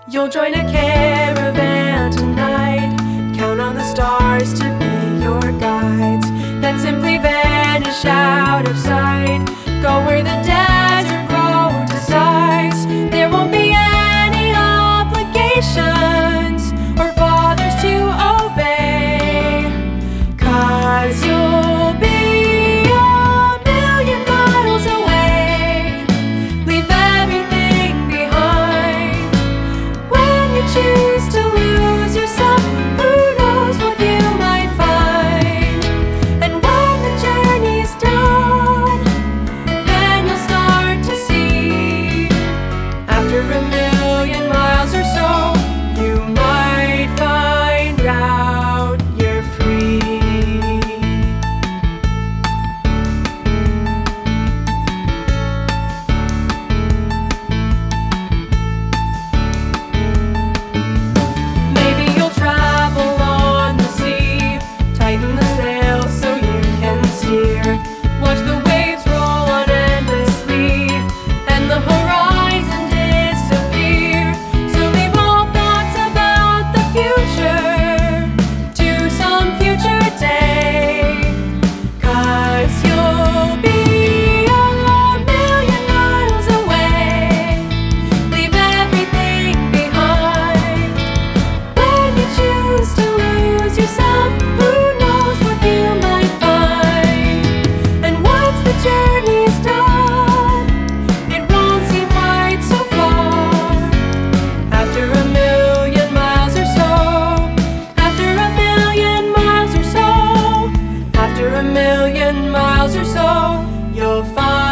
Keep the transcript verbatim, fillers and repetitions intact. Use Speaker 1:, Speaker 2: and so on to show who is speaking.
Speaker 1: You'll join a caravan tonight. Count on the stars to be your guides. Then simply vanish out of sight. Go where the desert road decides. There won't be any obligations or fathers to obey, 'cause you'll be a million miles away. Leave everything behind. When you choose to lose yourself, who knows what you might find. And when the journey's done, then you'll start to see. After a million miles or so, you might find out you're free. Maybe you'll travel on the sea. Tighten the sails so you can steer. Watch the waves roll on endlessly and the horizon disappear. So leave all thoughts about the future to some future day, 'cause you'll be a million miles away. Leave everything behind. When you choose to lose yourself, who knows what you might find. And once the journey's done, it won't seem quite so far. After a million miles or so, after a million miles or so, after a million miles or so, you'll find